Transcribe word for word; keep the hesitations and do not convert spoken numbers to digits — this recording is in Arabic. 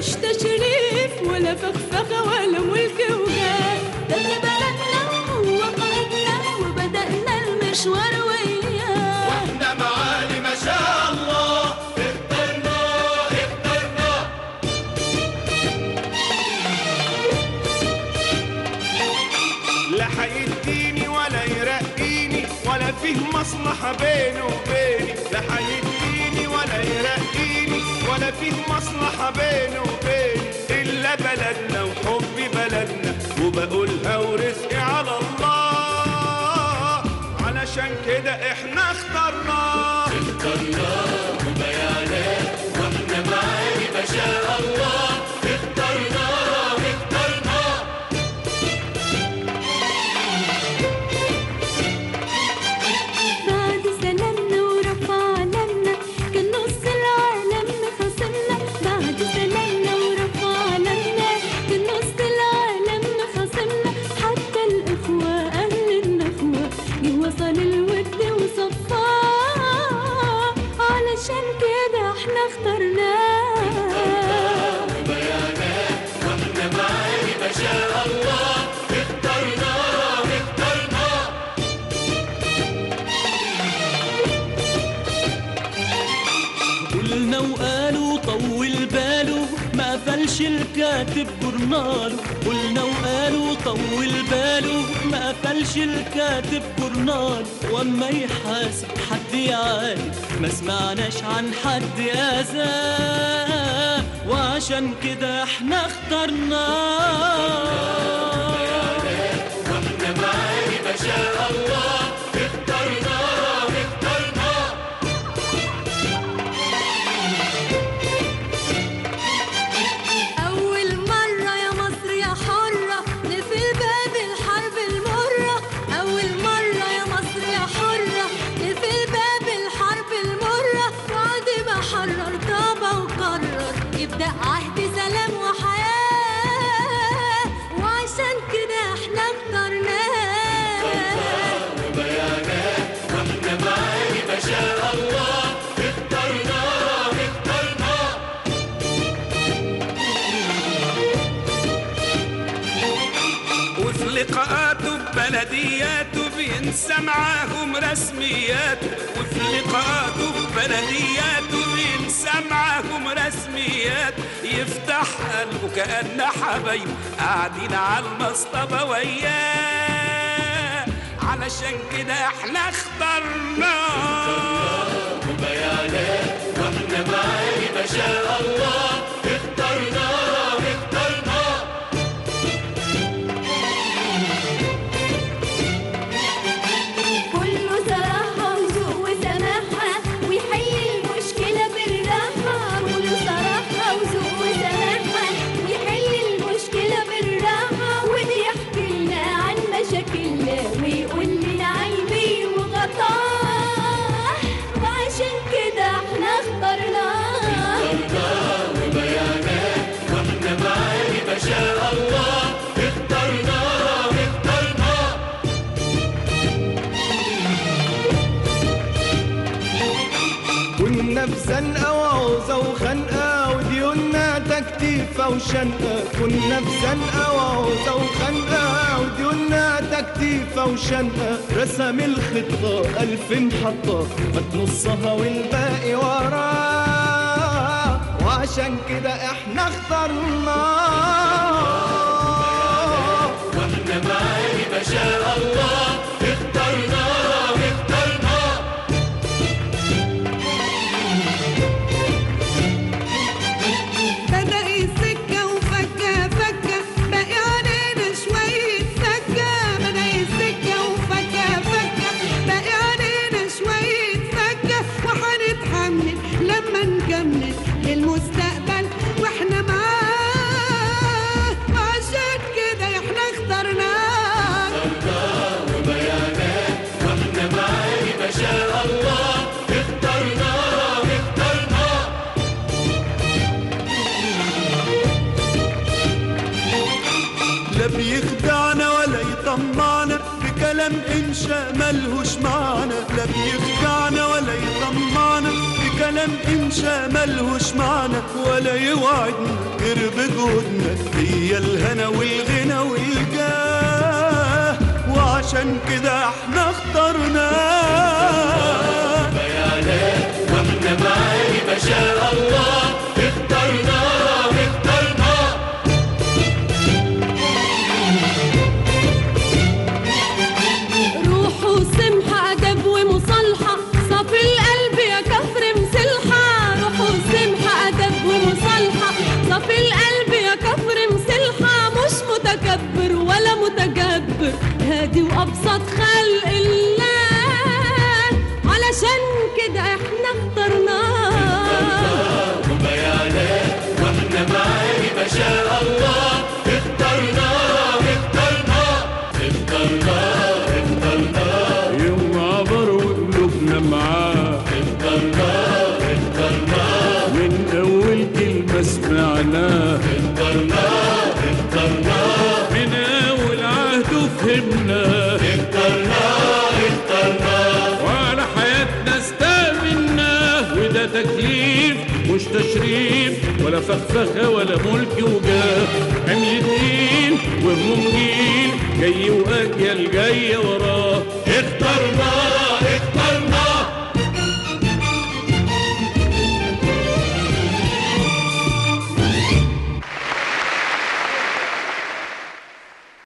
ملوش تشريف ولا فخفخة ولا ملك وجاه، ده اللي بلدنا هو قائدنا وبدأنا المشوار وياه، واحنا معالي ما شاء الله اخترنا اخترنا. لا هيديني ولا يرقيني ولا فيه مصلحة بينه وبيني، لا هيديني ولا يرقيني ولا فيه مصلحة بينه وبيني، إلا بلدنا وحب بلدنا وبقولها ورزقي على الله، علشان كده احنا اخترناه اخترناه وبيانات واحنا معالي ما شاء الله اخترناه اخترناه. بعد سلامنا ورفع علمنا كان نص العالم خاصمنا، بعد سلامنا ورفع علمنا كان نص العالم خاصمنا، حتى الإخوة أهل النخوة جه وصل الود وصفاه، علشان كده احنا اخترناه بيانات واحنا معالي ما شاء الله اخترناه اخترناه. قلنا وقالوا طول باله ما قفلش الكاتب جورناله، قلنا وقالوا طول باله ما قفلش الكاتب جورناله، واما يحاسب حد يعاتب ما سمعناش عن حد اذاه، وعشان كده احنا اخترناه واحنا معالي ما شاء الله اخترناه اخترناه. أول مرة يا مصر يا حرة نقفل باب الحرب المرة، أول مرة يا مصر يا حرة نقفل باب الحرب المرة، بعد ما حرر طابة وقرر يبدأ عهد سلام وحياة، وعشان كده احنا اخترناه بيانات واحنا معالي ما شاء الله اخترناه اخترناه. وفي لقاءاته ببلدياته بينسى معاهم رسمياته، وفي لقاءاته ببلدياته بينسى معاهم رسمياته، يفتح قلبه كأن حبايبه قاعدين على المصطبة وياه، علشان كده احنا اخترناه بيانات واحنا معالي ما شاء الله اخترناه اخترناه. كله صراحة وذوق وسماحة ويحل المشكلة بالراحة، كله صراحة وذوق وسماحة ويحل المشكلة بالراحة، واللي يحكي لنا عن مشاكلنا ويقول لنا عيبي وغطاه، وعشان كده احنا اخترناه بيانات واحنا معالي ما شاء الله اخترناه اخترناه. كنا في زنقة وعوزة وخنقة وديوننا تكتيفة وشنقة، كنا في زنقة وعوزة وخنقة وديوننا تكتيفة وشنقة، رسم الخطة ألف محطة فات نصها والباقي وراه، وعشان كده احنا اخترناه واحنا معالي ما شاء الله اخترناه اخترناه. بدأ السكة وفكة فكة باقي علينا شوية سكة، بدأ السكة وفكة فكة باقي علينا شوية سكة، وهنتحمل لما نكمل للمستقبل واحنا معاه، وعشان كده احنا اخترناه بيانات واحنا معالي ما شاء الله اخترناه اخترناه. لا بيخدعنا ولا يطمعنا بكلام انشاء ملهوش معنى، لا بيخدعنا ولا يطمعنا بكلام كلام إنشا ملهوش معنى ولا يوعدنا غير بجهودنا، هي الهنا والغنى والجاه وعشان كده احنا اخترناه. بيانات واحنا معاني ما شاء الله اخترناه اخترناه. روح وسمحة أدب ومصالحة صافي القلب يا كفر مسلحة. روح وسمحة أدب ومصالحة صافي القلب يا كفر مسلحة. مش متكبر ولا متجبر، هادي وأبسط خلق الله، علشان كده احنا اخترناه. وبيانات واحنا معاني ما شاء الله اخترناه اخترناه اخترناه اخترناه. يوم عبر وقلوبنا معاه اخترناه اخترناه من أول كلمة سمعناه اخترناه اخترناه من أول عهد وفهمناه اخترناه اخترناه. وعلى حياتنا استأمناه، وده تكليف مش تشريف ولا فخفخة ولا ملك وجاه. حمل تقيل وهموم جيل جاي وأجيال جاية وراه.